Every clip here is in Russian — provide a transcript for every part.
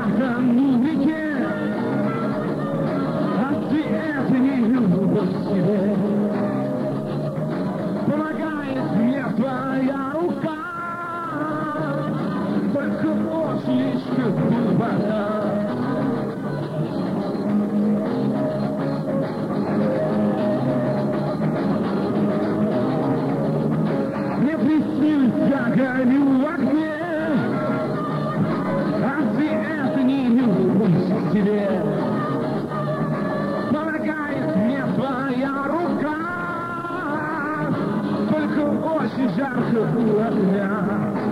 тону в реке, а ты это не любовь к себе. Помогает мне твоя рука, только ночь слишком глубока. Мне приснилось, я горю в огне, а ты это не любовь к тебе. Помогает мне твоя рука, только очень жарко у огня.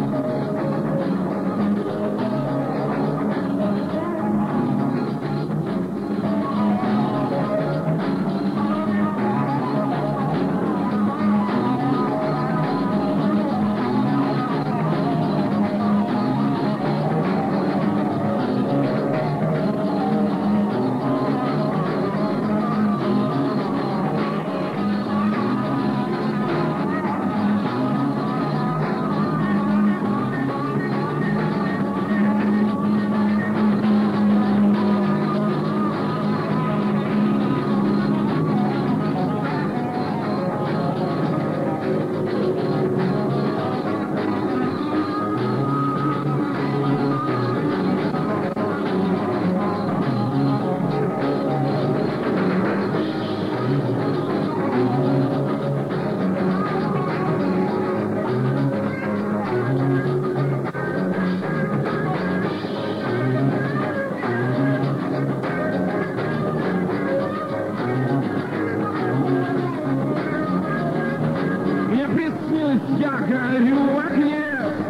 Я горю в огне,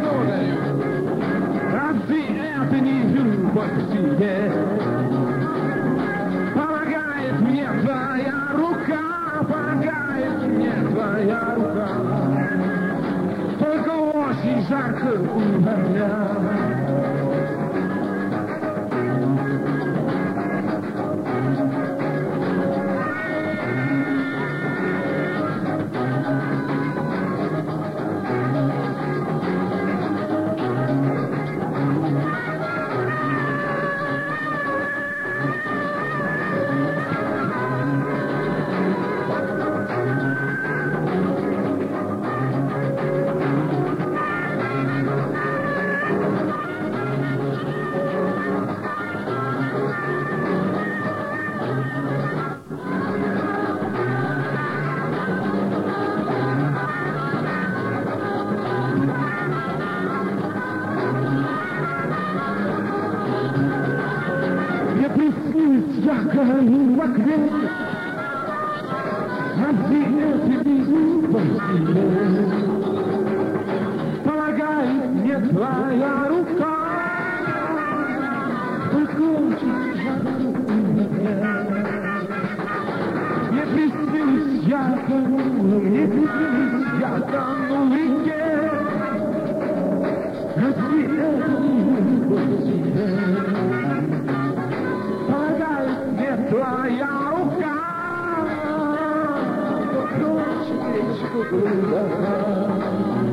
а ты это не любовь к себе. Помогает мне твоя рука, помогает мне твоя рука, только очень жарко у огня. Я горю в огне, а ты это не любовь к себе. Помогает мне твоя рука, только очень жарко мне. Мне приснилось, я тону, мне приснилось, я тону в реке, а ты это не любовь к себе. Твоя рука, только очень